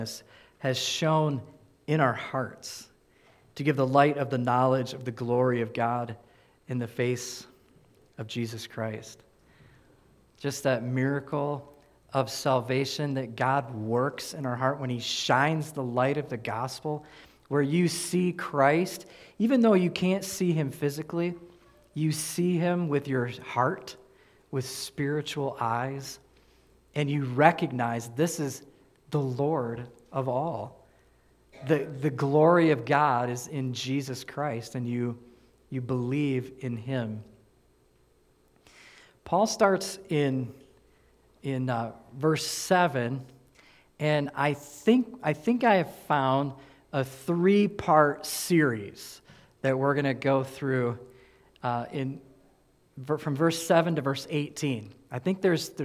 has shone in our hearts to give the light of the knowledge of the glory of God in the face of Jesus Christ. Just that miracle of salvation that God works in our heart when He shines the light of the gospel, where you see Christ, even though you can't see Him physically, you see Him with your heart, with spiritual eyes, and you recognize this is the Lord of all. The glory of God is in Jesus Christ, and you believe in Him. Paul starts in verse 7, and I think I have found a 3-part series that we're going to go through from verse 7 to verse 18. I think there's a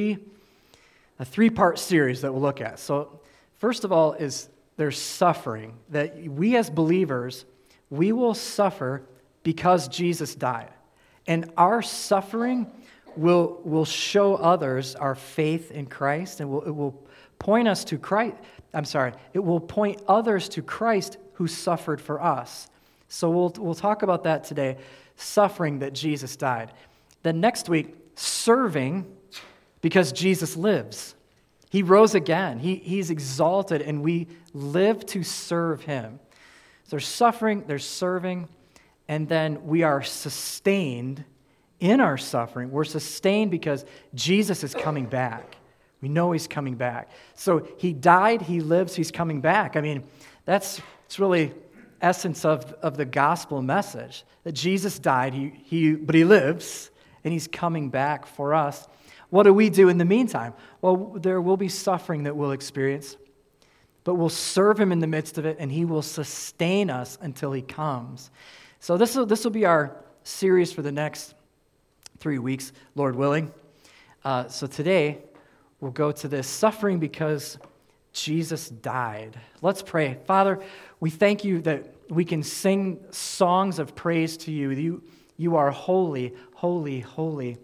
3-part series that we'll look at. So first of all is there's suffering, that we as believers, we will suffer because Jesus died. And our suffering will show others our faith in Christ, and it will point us to Christ. It will point others to Christ who suffered for us. So we'll talk about that today, suffering that Jesus died. Then next week, serving because Jesus lives. He rose again. He's exalted, and we live to serve Him. So there's suffering, there's serving, and then we are sustained in our suffering. We're sustained because Jesus is coming back. We know He's coming back. So He died, He lives, He's coming back. I mean, it's really essence of the gospel message, that Jesus died, but He lives, and He's coming back for us. What do we do in the meantime? Well, there will be suffering that we'll experience, but we'll serve Him in the midst of it, and He will sustain us until He comes. So this will be our series for the next 3 weeks, Lord willing. So today, we'll go to this suffering because Jesus died. Let's pray. Father, we thank You that we can sing songs of praise to You. You are holy, holy, holy.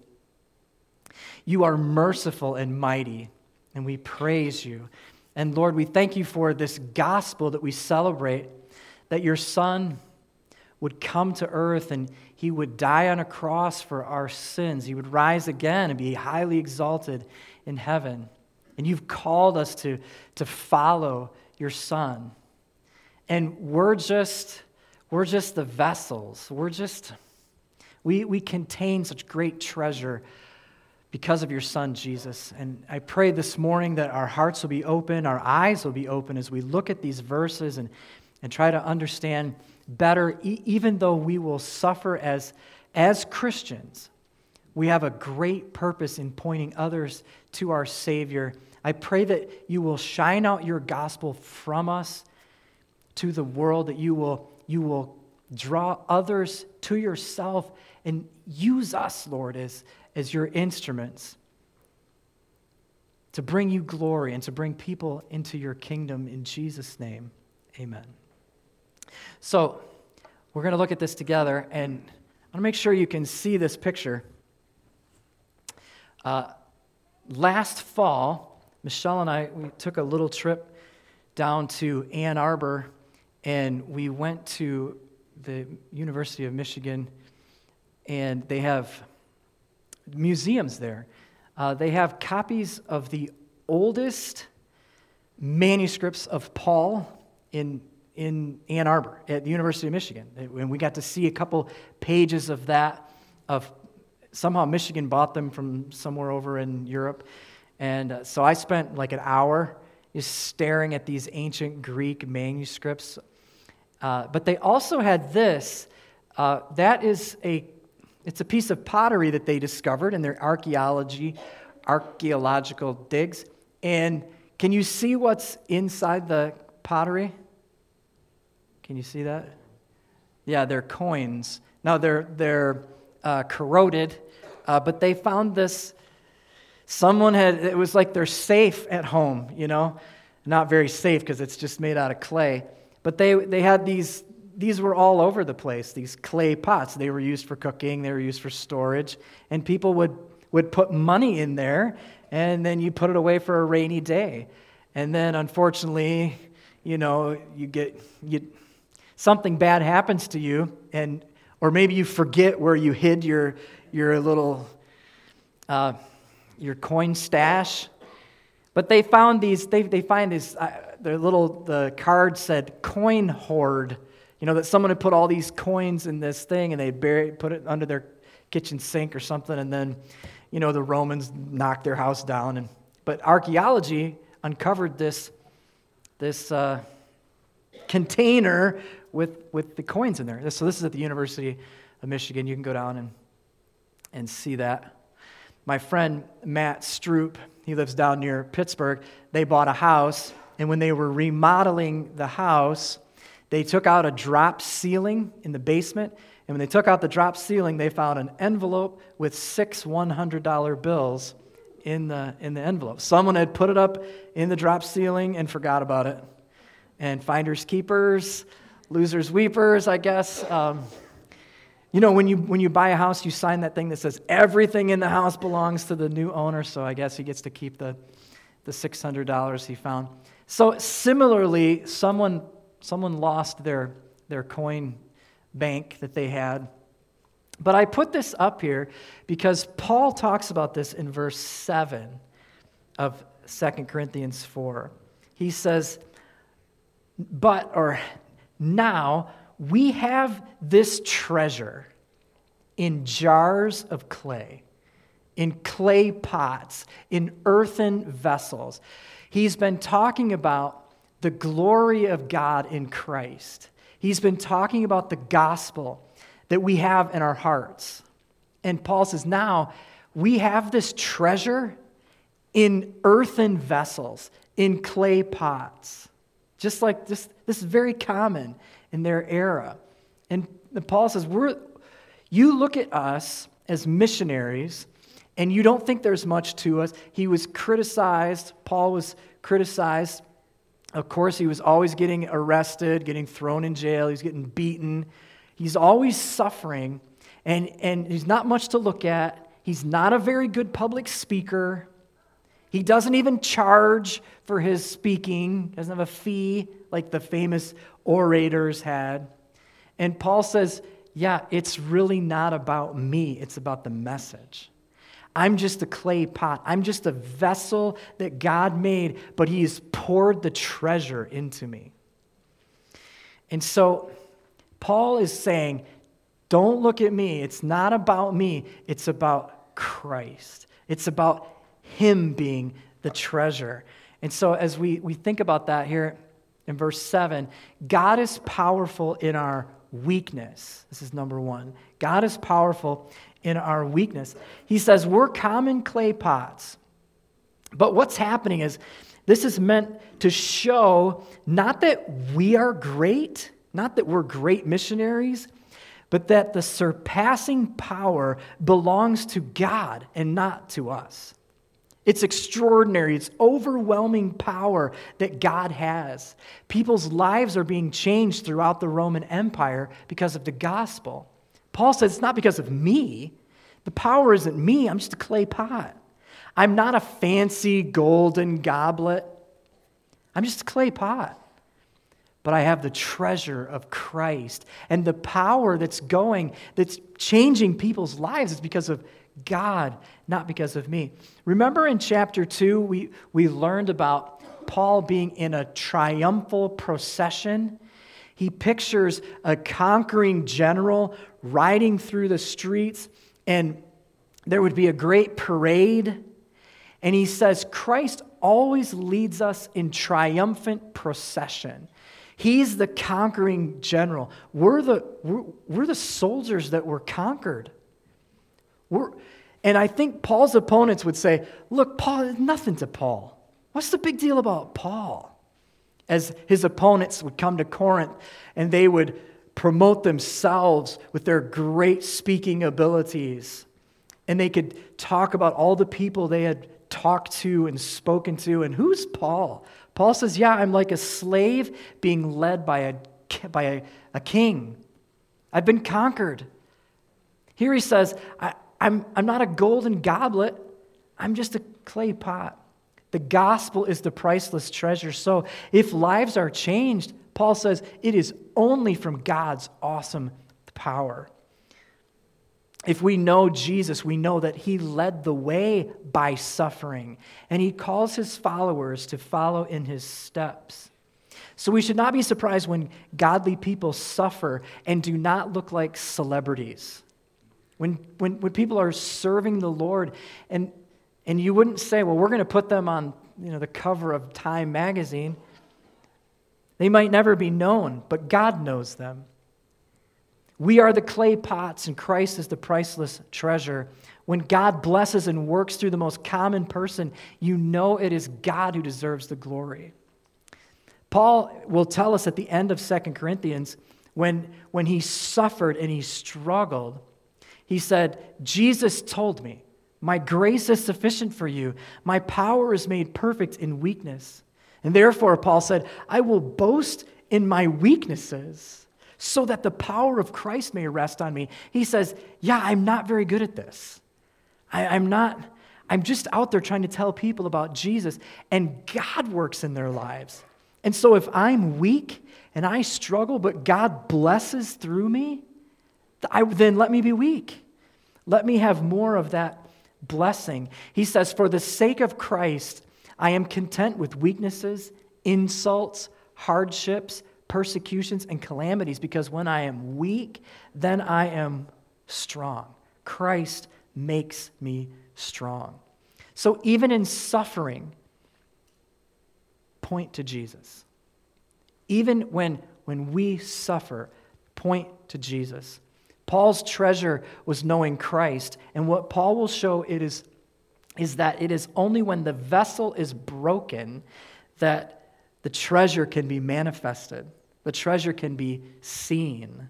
You are merciful and mighty, and we praise You. And Lord, we thank You for this gospel that we celebrate, that Your Son would come to earth and He would die on a cross for our sins. He would rise again and be highly exalted in heaven. And You've called us to follow Your Son. And we're just the vessels. We contain such great treasure because of Your Son, Jesus. And I pray this morning that our hearts will be open, our eyes will be open as we look at these verses and try to understand better, even though we will suffer as Christians. We have a great purpose in pointing others to our Savior. I pray that You will shine out Your gospel from us to the world, that You will draw others to Yourself and use us, Lord, as Your instruments to bring You glory and to bring people into Your kingdom. In Jesus' name, amen. So we're going to look at this together, and I want to make sure you can see this picture. Last fall, Michelle and I, we took a little trip down to Ann Arbor, and we went to the University of Michigan, and they have museums there. They have copies of the oldest manuscripts of Paul in Ann Arbor at the University of Michigan. And we got to see a couple pages of that. Somehow Michigan bought them from somewhere over in Europe. And so I spent like an hour just staring at these ancient Greek manuscripts. But they also had this. It's a piece of pottery that they discovered in their archaeological digs. And can you see what's inside the pottery? Can you see that? Yeah, they're coins. Now they're corroded, but they found this. It was like their safe at home, not very safe because it's just made out of clay. But they had these were all over the place, these clay pots. They were used for cooking, they were used for storage, and people would put money in there, and then you put it away for a rainy day. And then, unfortunately, you get something bad happens to you, or maybe you forget where you hid your little your coin stash. But they found these. They find these. The card said "coin hoard." That someone had put all these coins in this thing, and they put it under their kitchen sink or something, and then, the Romans knocked their house down. But archaeology uncovered this container with the coins in there. So this is at the University of Michigan. You can go down and see that. My friend Matt Stroop, he lives down near Pittsburgh. They bought a house, and when they were remodeling the house, they took out a drop ceiling in the basement, and when they took out the drop ceiling, they found an envelope with 6 $100 bills in the envelope. Someone had put it up in the drop ceiling and forgot about it. And finders keepers, losers weepers, I guess. When you buy a house, you sign that thing that says everything in the house belongs to the new owner. So I guess he gets to keep the $600 he found. So similarly, someone lost their coin bank that they had. But I put this up here because Paul talks about this in verse 7 of 2 Corinthians 4. He says, now we have this treasure in jars of clay, in clay pots, in earthen vessels. He's been talking about the glory of God in Christ. He's been talking about the gospel that we have in our hearts. And Paul says, now we have this treasure in earthen vessels, in clay pots. Just like this is very common in their era. And Paul says, you look at us as missionaries, and you don't think there's much to us. He was criticized. Paul was criticized. Of course, he was always getting arrested, getting thrown in jail. He was getting beaten. He's always suffering, and he's not much to look at. He's not a very good public speaker. He doesn't even charge for his speaking. Doesn't have a fee like the famous orators had. And Paul says, yeah, it's really not about me. It's about the message. I'm just a clay pot. I'm just a vessel that God made, but He has poured the treasure into me. And so Paul is saying, don't look at me. It's not about me. It's about Christ. It's about Him being the treasure. And so as we think about that here in verse 7, God is powerful in our weakness. This is number one. God is powerful in our weakness. He says we're common clay pots. But what's happening is this is meant to show not that we are great, not that we're great missionaries, but that the surpassing power belongs to God and not to us. It's extraordinary. It's overwhelming power that God has. People's lives are being changed throughout the Roman Empire because of the gospel. Paul says it's not because of me. The power isn't me. I'm just a clay pot. I'm not a fancy golden goblet. I'm just a clay pot. But I have the treasure of Christ. And the power that's changing people's lives is because of God, not because of me. Remember in chapter 2, we learned about Paul being in a triumphal procession. He pictures a conquering general riding through the streets, and there would be a great parade. And he says, Christ always leads us in triumphant procession. He's the conquering general. We're the soldiers that were conquered. And I think Paul's opponents would say, look, Paul is nothing to Paul. What's the big deal about Paul? As his opponents would come to Corinth and they would promote themselves with their great speaking abilities. And they could talk about all the people they had talked to and spoken to. And who's Paul? Paul says, yeah, I'm like a slave being led by a king. I've been conquered. Here he says, I'm not a golden goblet. I'm just a clay pot. The gospel is the priceless treasure. So if lives are changed, Paul says it is only from God's awesome power. If we know Jesus, we know that he led the way by suffering, and he calls his followers to follow in his steps. So we should not be surprised when godly people suffer and do not look like celebrities. When people are serving the Lord, and you wouldn't say, well, we're going to put them on the cover of Time magazine. They might never be known, but God knows them. We are the clay pots, and Christ is the priceless treasure. When God blesses and works through the most common person, you know it is God who deserves the glory. Paul will tell us at the end of 2 Corinthians, when he suffered and he struggled, he said, Jesus told me, my grace is sufficient for you. My power is made perfect in weakness. And therefore, Paul said, I will boast in my weaknesses so that the power of Christ may rest on me. He says, yeah, I'm not very good at this. I'm just out there trying to tell people about Jesus, and God works in their lives. And so if I'm weak and I struggle, but God blesses through me, then let me be weak. Let me have more of that blessing. He says, for the sake of Christ, I am content with weaknesses, insults, hardships, persecutions, and calamities, because when I am weak, then I am strong. Christ makes me strong. So even in suffering, point to Jesus. Even when we suffer, point to Jesus. Paul's treasure was knowing Christ, and what Paul will show is that it is only when the vessel is broken that the treasure can be manifested. The treasure can be seen.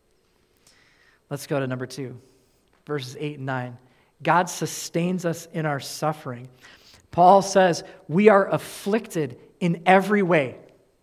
Let's go to number 2, verses 8 and 9. God sustains us in our suffering. Paul says we are afflicted in every way.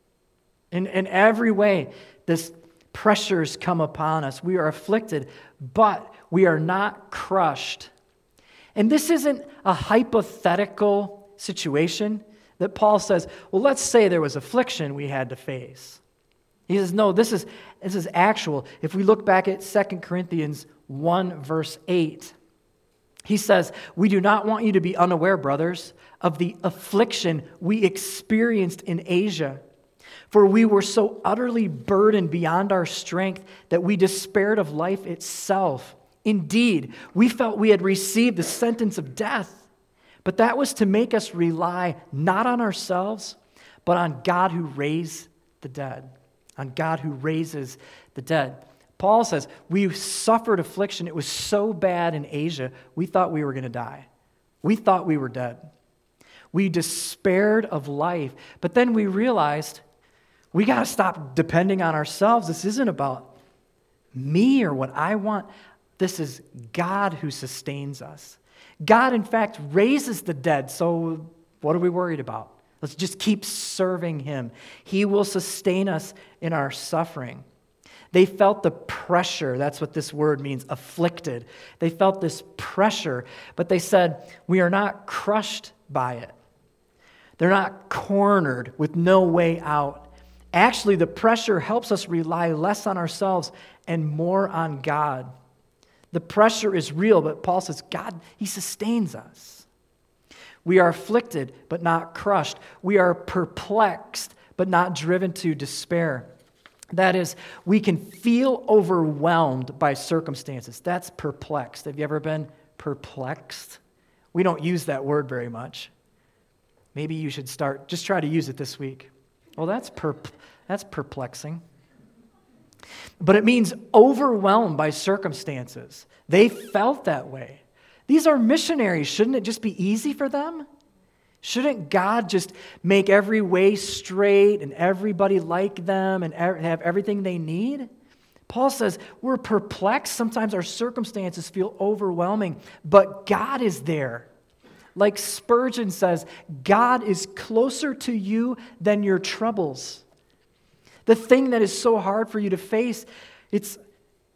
In every way, this pressures come upon us. We are afflicted, but we are not crushed. And this isn't a hypothetical situation that Paul says, well, let's say there was affliction we had to face. He says, no, this is actual. If we look back at 2 Corinthians 1, verse 8, he says, we do not want you to be unaware, brothers, of the affliction we experienced in Asia. For we were so utterly burdened beyond our strength that we despaired of life itself. Indeed, we felt we had received the sentence of death, but that was to make us rely not on ourselves, but on God who raised the dead. On God who raises the dead. Paul says, we suffered affliction. It was so bad in Asia, we thought we were going to die. We thought we were dead. We despaired of life, but then we realized we got to stop depending on ourselves. This isn't about me or what I want. This is God who sustains us. God, in fact, raises the dead. So what are we worried about? Let's just keep serving him. He will sustain us in our suffering. They felt the pressure. That's what this word means, afflicted. They felt this pressure, but they said, we are not crushed by it. They're not cornered with no way out. Actually, the pressure helps us rely less on ourselves and more on God. The pressure is real, but Paul says, God, he sustains us. We are afflicted, but not crushed. We are perplexed, but not driven to despair. That is, we can feel overwhelmed by circumstances. That's perplexed. Have you ever been perplexed? We don't use that word very much. Maybe you should just try to use it this week. Well, that's perplexing. But it means overwhelmed by circumstances. They felt that way. These are missionaries. Shouldn't it just be easy for them? Shouldn't God just make every way straight and everybody like them and have everything they need? Paul says we're perplexed. Sometimes our circumstances feel overwhelming, but God is there. Like Spurgeon says, God is closer to you than your troubles. The thing that is so hard for you to face, it's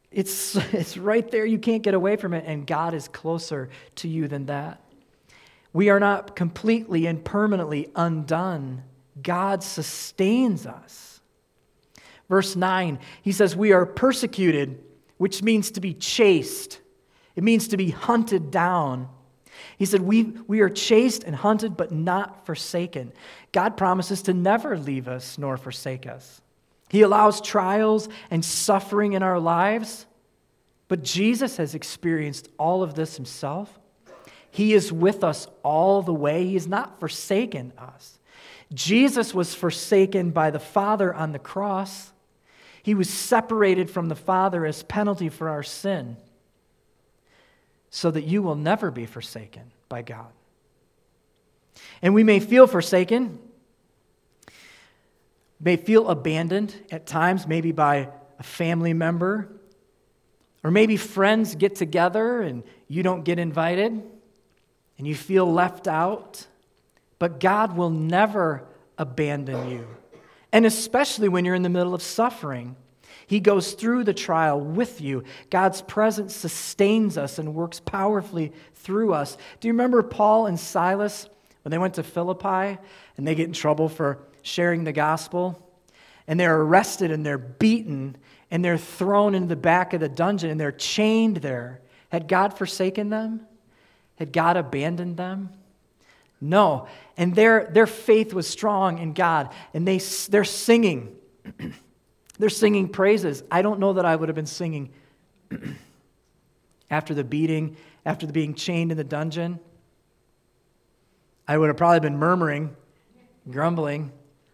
right there. You can't get away from it, and God is closer to you than that. We are not completely and permanently undone. God sustains us. Verse 9, he says, we are persecuted, which means to be chased. It means to be hunted down. He said, we are chased and hunted, but not forsaken. God promises to never leave us nor forsake us. He allows trials and suffering in our lives, but Jesus has experienced all of this himself. He is with us all the way. He has not forsaken us. Jesus was forsaken by the Father on the cross. He was separated from the Father as penalty for our sin, so that you will never be forsaken by God. And we may feel forsaken, may feel abandoned at times, maybe by a family member, or maybe friends get together and you don't get invited, and you feel left out. But God will never abandon you. And especially when you're in the middle of suffering, he goes through the trial with you. God's presence sustains us and works powerfully through us. Do you remember Paul and Silas when they went to Philippi and they get in trouble for sharing the gospel? And they're arrested and they're beaten and they're thrown into the back of the dungeon and they're chained there. Had God forsaken them? Had God abandoned them? No. And their faith was strong in God, and they're singing. They're singing praises. I don't know that I would have been singing after the beating, after the being chained in the dungeon. I would have probably been murmuring, grumbling.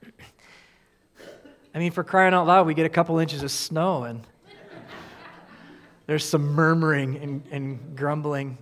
I mean, for crying out loud, we get a couple inches of snow, and there's some murmuring and grumbling.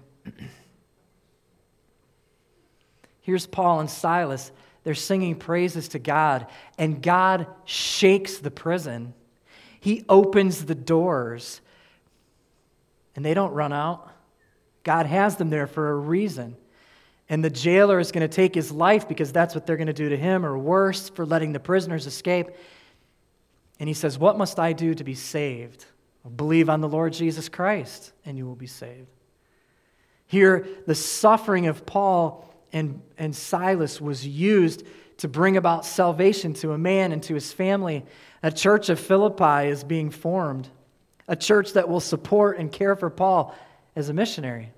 Here's Paul and Silas. They're singing praises to God, and God shakes the prison. He opens the doors, and they don't run out. God has them there for a reason. And the jailer is going to take his life because that's what they're going to do to him, or worse, for letting the prisoners escape. And he says, what must I do to be saved? Believe on the Lord Jesus Christ, and you will be saved. Here, the suffering of Paul and Silas was used to bring about salvation to a man and to his family. A church of Philippi is being formed, a church that will support and care for Paul as a missionary.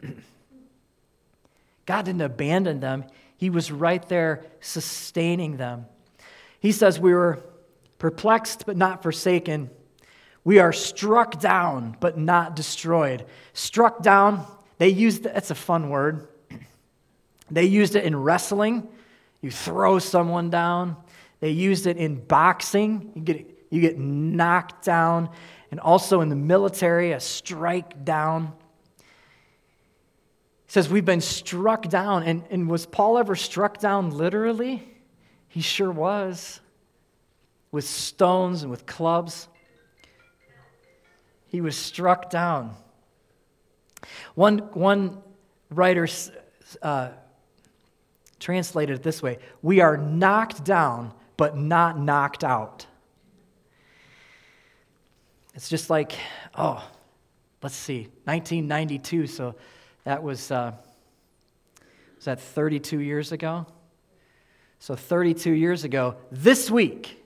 God didn't abandon them. He was right there sustaining them. He says we were perplexed but not forsaken. We are struck down but not destroyed. Struck down, that's a fun word. They used it in wrestling. You throw someone down. They used it in boxing. You get knocked down. And also in the military, a strike down. It says we've been struck down. And was Paul ever struck down literally? He sure was. With stones and with clubs. He was struck down. One writer translated it this way: we are knocked down, but not knocked out. It's just like, let's see, 1992, so that was that 32 years ago? So 32 years ago, this week,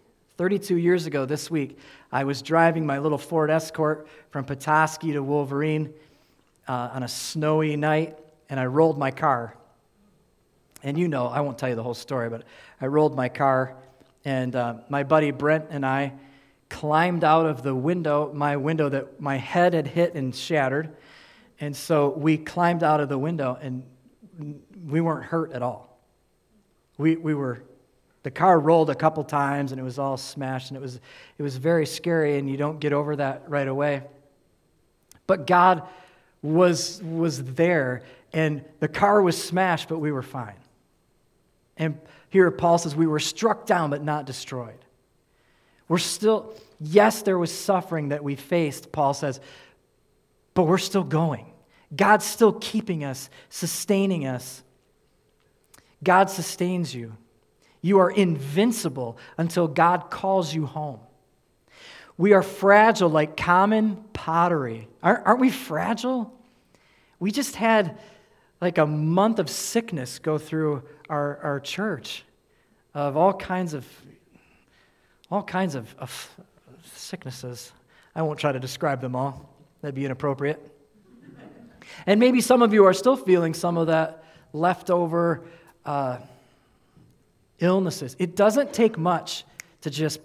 I was driving my little Ford Escort from Petoskey to Wolverine on a snowy night, and I rolled my car. And I won't tell you the whole story, but I rolled my car, and my buddy Brent and I climbed out of the window, my window that my head had hit and shattered. And so we climbed out of the window, and we weren't hurt at all. The car rolled a couple times, and it was all smashed, and it was very scary, and you don't get over that right away. But God was there, and the car was smashed, but we were fine. And here Paul says we were struck down but not destroyed. Yes, there was suffering that we faced, Paul says, but we're still going. God's still keeping us, sustaining us. God sustains you. You are invincible until God calls you home. We are fragile like common pottery. Aren't we fragile? We just had like a month of sickness go through our church of all kinds of sicknesses. I won't try to describe them all. That'd be inappropriate. And maybe some of you are still feeling some of that leftover illnesses. It doesn't take much to just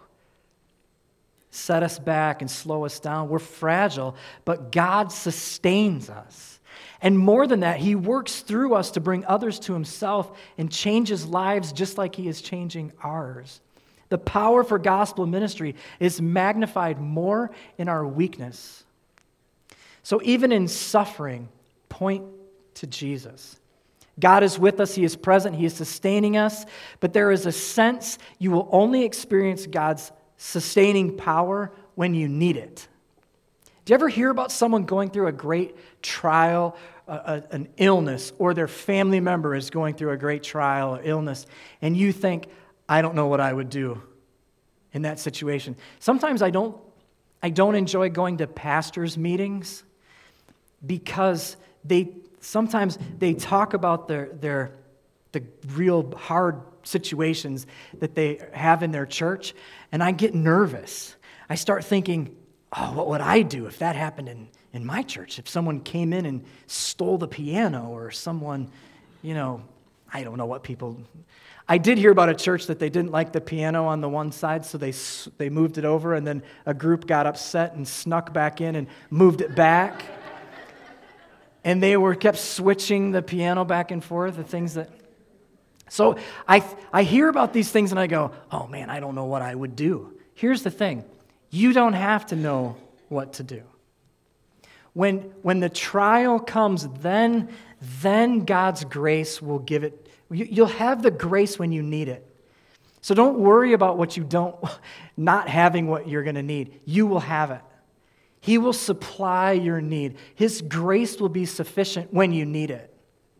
set us back and slow us down. We're fragile, but God sustains us. And more than that, He works through us to bring others to Himself and changes lives just like He is changing ours. The power for gospel ministry is magnified more in our weakness. So even in suffering, point to Jesus. God is with us. He is present. He is sustaining us. But there is a sense you will only experience God's sustaining power when you need it. Do you ever hear about someone going through a great trial, an illness, or their family member is going through a great trial or illness, and you think, I don't know what I would do in that situation? Sometimes I don't enjoy going to pastors' meetings because sometimes they talk about the real hard situations that they have in their church, and I get nervous. I start thinking, oh, what would I do if that happened in my church? If someone came in and stole the piano, or someone, I don't know what people... I did hear about a church that they didn't like the piano on the one side, so they moved it over, and then a group got upset and snuck back in and moved it back. And they kept switching the piano back and forth, the things that... So I hear about these things and I go, oh man, I don't know what I would do. Here's the thing. You don't have to know what to do. When the trial comes, then God's grace will give it. You'll have the grace when you need it. So don't worry about not having what you're going to need. You will have it. He will supply your need. His grace will be sufficient when you need it.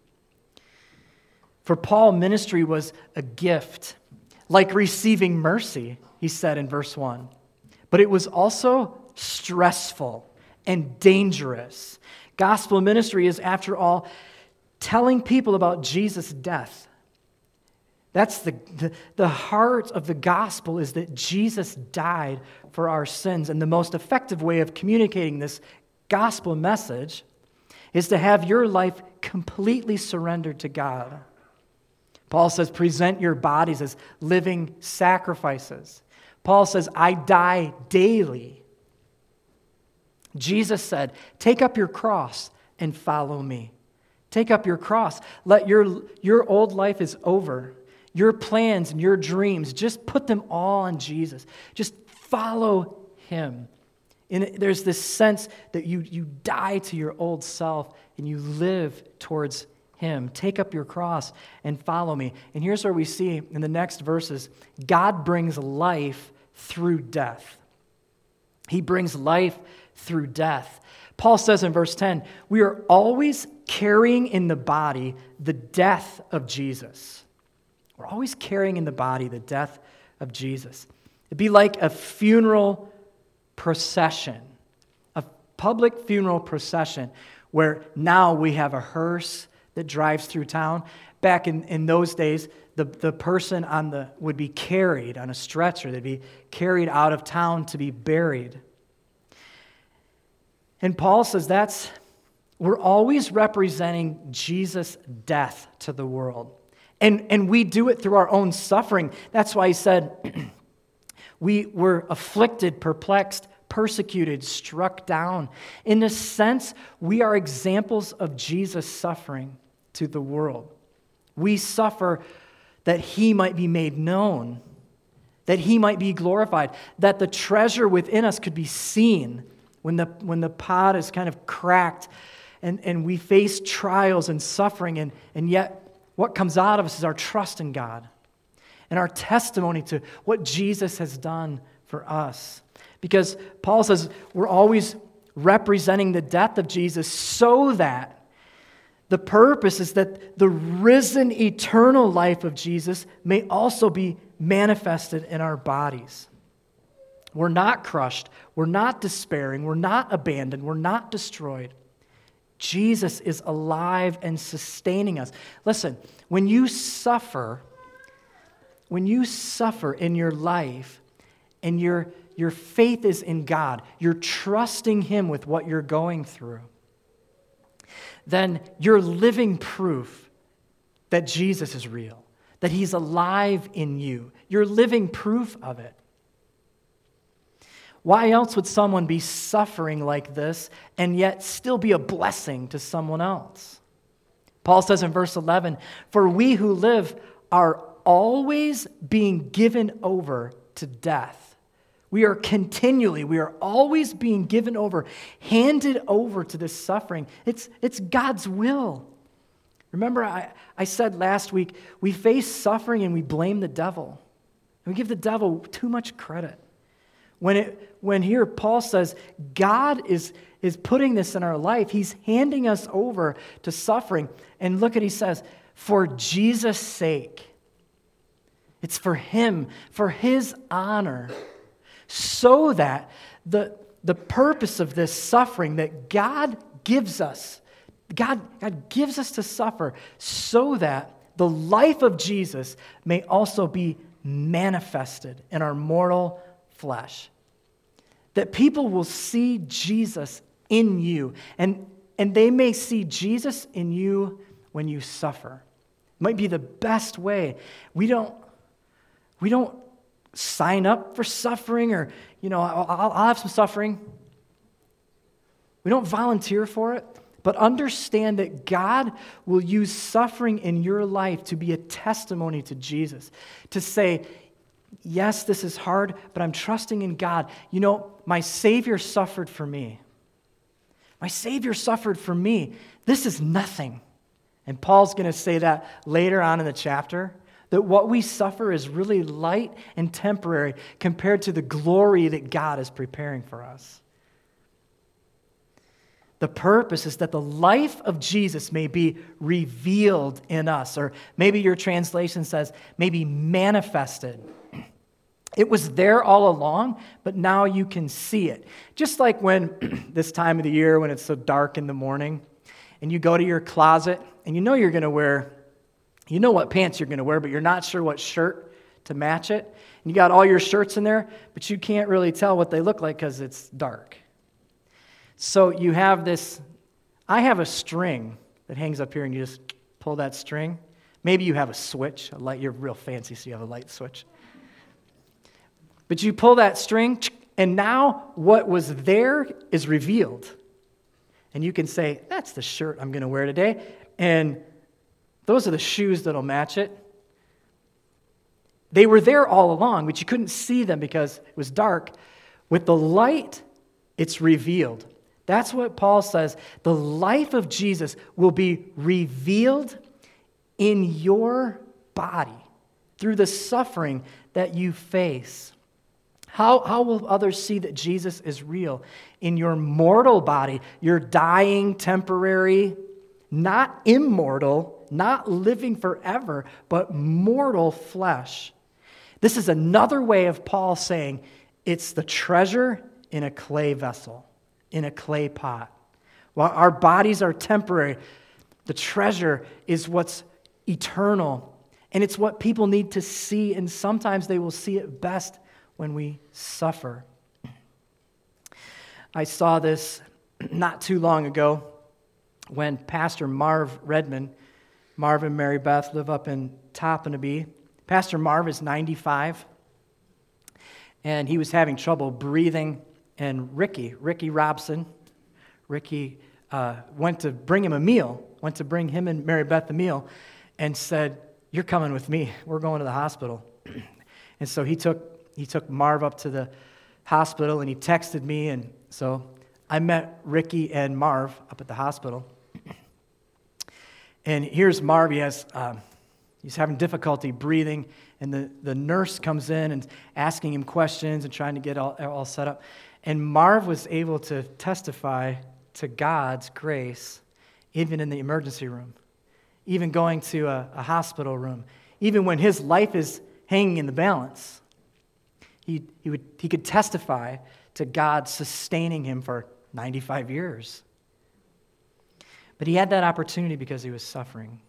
For Paul, ministry was a gift, like receiving mercy, he said in verse 1. But it was also stressful and dangerous. Gospel ministry is, after all, telling people about Jesus' death. That's the heart of the gospel, is that Jesus died for our sins. And the most effective way of communicating this gospel message is to have your life completely surrendered to God. Paul says, present your bodies as living sacrifices. Paul says, I die daily. Jesus said, take up your cross and follow me. Take up your cross. Let your old life is over. Your plans and your dreams, just put them all on Jesus. Just follow Him. And there's this sense that you die to your old self and you live towards Him. Take up your cross and follow me. And here's where we see in the next verses, God brings life through death. He brings life through death. Paul says in verse 10, we are always carrying in the body the death of Jesus. We're always carrying in the body the death of Jesus. It'd be like a funeral procession, a public funeral procession, where now we have a hearse that drives through town. Back in those days, the person would be carried on a stretcher. They'd be carried out of town to be buried. And Paul says we're always representing Jesus' death to the world. And we do it through our own suffering. That's why he said, we were afflicted, perplexed, persecuted, struck down. In a sense, we are examples of Jesus' suffering to the world. We suffer that He might be made known, that He might be glorified, that the treasure within us could be seen when the pod is kind of cracked and we face trials and suffering, and yet what comes out of us is our trust in God and our testimony to what Jesus has done for us. Because Paul says we're always representing the death of Jesus so that the purpose is that the risen eternal life of Jesus may also be manifested in our bodies. We're not crushed. We're not despairing. We're not abandoned. We're not destroyed. Jesus is alive and sustaining us. Listen, when you suffer in your life and your faith is in God, you're trusting Him with what you're going through, then you're living proof that Jesus is real, that He's alive in you. You're living proof of it. Why else would someone be suffering like this and yet still be a blessing to someone else? Paul says in verse 11, "For we who live are always being given over to death." We are always being given over, handed over to this suffering. It's God's will. Remember, I said last week, we face suffering and we blame the devil. And we give the devil too much credit. When here Paul says God is putting this in our life, He's handing us over to suffering. And look what he says, for Jesus' sake. It's for Him, for His honor, so that the purpose of this suffering that God gives us, God gives us to suffer so that the life of Jesus may also be manifested in our mortal flesh. That people will see Jesus in you, and they may see Jesus in you when you suffer. It might be the best way. We don't sign up for suffering, or, I'll have some suffering. We don't volunteer for it, but understand that God will use suffering in your life to be a testimony to Jesus, to say, yes, this is hard, but I'm trusting in God. My Savior suffered for me. My Savior suffered for me. This is nothing. And Paul's going to say that later on in the chapter, that what we suffer is really light and temporary compared to the glory that God is preparing for us. The purpose is that the life of Jesus may be revealed in us, or maybe your translation says, may be manifested. It was there all along, but now you can see it. Just like when this time of the year, when it's so dark in the morning, and you go to your closet, and you know you're going to wear, you know what pants you're going to wear, but you're not sure what shirt to match it. And you got all your shirts in there, but you can't really tell what they look like because it's dark. So you have this, I have a string that hangs up here, and you just pull that string. Maybe you have a switch, a light. You're real fancy, so you have a light switch. But you pull that string, and now what was there is revealed. And you can say, that's the shirt I'm going to wear today. And those are the shoes that'll match it. They were there all along, but you couldn't see them because it was dark. With the light, it's revealed. That's what Paul says. The life of Jesus will be revealed in your body through the suffering that you face. How will others see that Jesus is real? In your mortal body, your dying, temporary, not immortal, not living forever, but mortal flesh. This is another way of Paul saying it's the treasure in a clay vessel, in a clay pot. While our bodies are temporary, the treasure is what's eternal. And it's what people need to see, and sometimes they will see it best when we suffer. I saw this not too long ago when Pastor Marv Redmond, Marv and Mary Beth live up in Topanabee. Pastor Marv is 95, and he was having trouble breathing, and Ricky Robson, went to bring him and Mary Beth a meal, and said, "You're coming with me. We're going to the hospital." And so he took Marv up to the hospital, and he texted me, and so I met Ricky and Marv up at the hospital. And here's Marv. He's having difficulty breathing, and the nurse comes in and asking him questions and trying to get all set up. And Marv was able to testify to God's grace, even in the emergency room, even going to a hospital room, even when his life is hanging in the balance. He could testify to God sustaining him for 95 years. But he had that opportunity because he was suffering.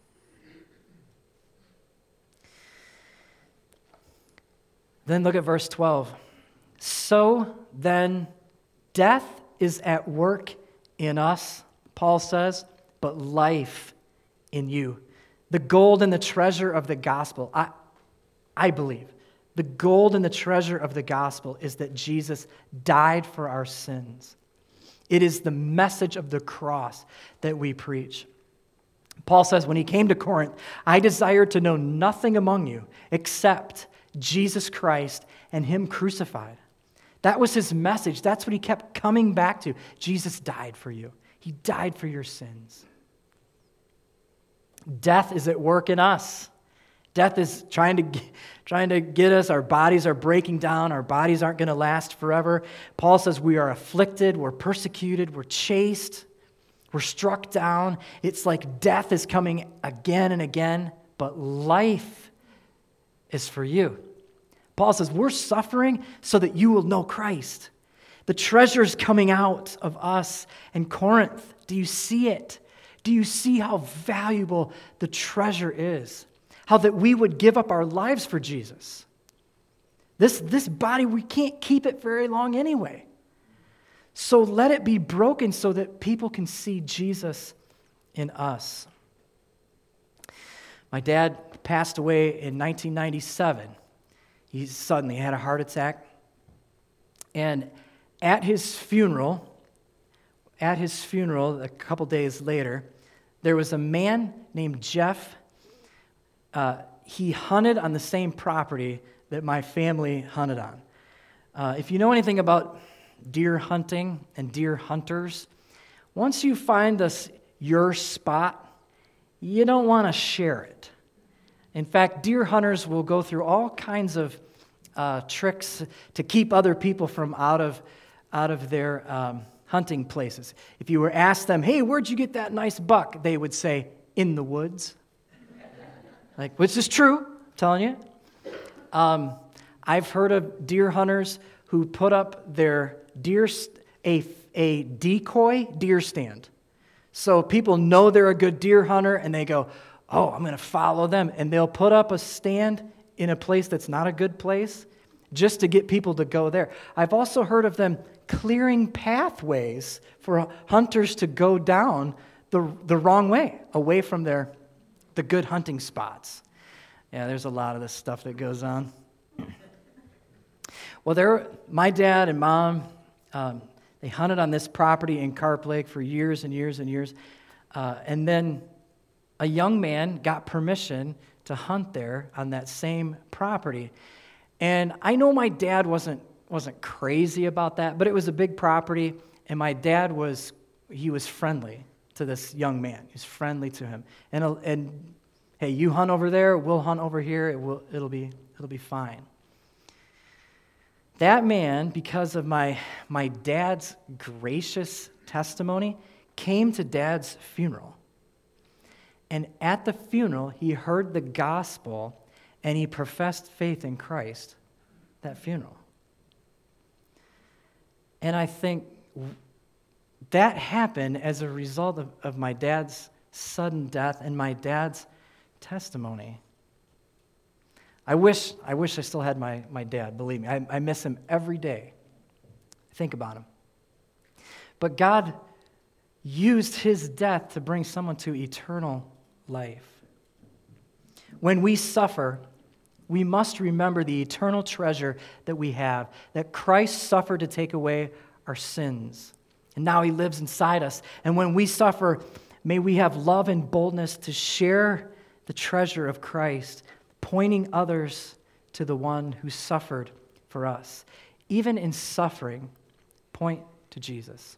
Then look at verse 12. So then death is at work in us, Paul says, but life in you. The gold and the treasure of the gospel, I believe, the gold and the treasure of the gospel is that Jesus died for our sins. It is the message of the cross that we preach. Paul says, when he came to Corinth, I desired to know nothing among you except Jesus Christ and him crucified. That was his message. That's what he kept coming back to. Jesus died for you. He died for your sins. Death is at work in us. Death is trying to get us. Our bodies are breaking down. Our bodies aren't going to last forever. Paul says we are afflicted, we're persecuted, we're chased, we're struck down. It's like death is coming again and again, but life is for you. Paul says we're suffering so that you will know Christ. The treasure is coming out of us in Corinth. Do you see it? Do you see how valuable the treasure is? How that we would give up our lives for Jesus. This body, we can't keep it very long anyway. So let it be broken so that people can see Jesus in us. My dad passed away in 1997. He suddenly had a heart attack. And at his funeral, a couple days later, there was a man named Jeff. He hunted on the same property that my family hunted on. If you know anything about deer hunting and deer hunters, once you find your spot, you don't want to share it. In fact, deer hunters will go through all kinds of tricks to keep other people from out of their hunting places. If you were asked them, hey, where'd you get that nice buck? They would say, in the woods. Which is true, I'm telling you. I've heard of deer hunters who put up their a decoy deer stand. So people know they're a good deer hunter, and they go, oh, I'm going to follow them. And they'll put up a stand in a place that's not a good place just to get people to go there. I've also heard of them clearing pathways for hunters to go down the wrong way, away from the good hunting spots. Yeah, there's a lot of this stuff that goes on. Well, my dad and mom, they hunted on this property in Carp Lake for years and years and years. And then a young man got permission to hunt there on that same property. And I know my dad wasn't crazy about that, but it was a big property, and my dad was friendly to this young man. He was friendly to him. And hey, you hunt over there, we'll hunt over here, it'll be fine. That man, because of my dad's gracious testimony, came to Dad's funeral. And at the funeral, he heard the gospel and he professed faith in Christ that funeral. And I think that happened as a result of my dad's sudden death and my dad's testimony. I wish I still had my dad, believe me. I miss him every day. Think about him. But God used his death to bring someone to eternal life. When we suffer, we must remember the eternal treasure that we have, that Christ suffered to take away our sins. And now he lives inside us. And when we suffer, may we have love and boldness to share the treasure of Christ, pointing others to the one who suffered for us. Even in suffering, point to Jesus.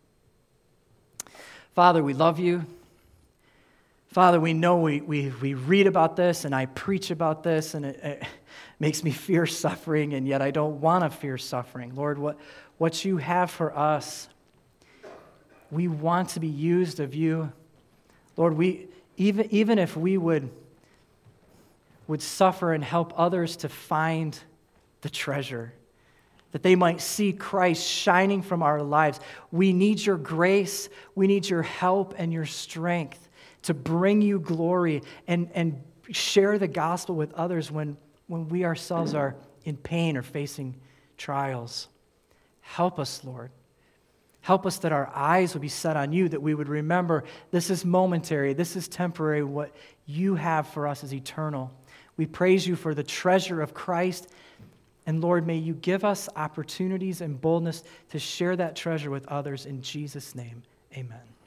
Father, we love you. Father, we know we read about this, and I preach about this, and it makes me fear suffering, and yet I don't want to fear suffering. Lord, what you have for us, we want to be used of you. Lord, even if we would suffer and help others to find the treasure, that they might see Christ shining from our lives. We need your grace, we need your help and your strength to bring you glory and share the gospel with others when we ourselves are in pain or facing trials. Help us, Lord. Help us that our eyes would be set on you, that we would remember this is momentary, this is temporary, what you have for us is eternal. We praise you for the treasure of Christ, and Lord, may you give us opportunities and boldness to share that treasure with others in Jesus' name. Amen.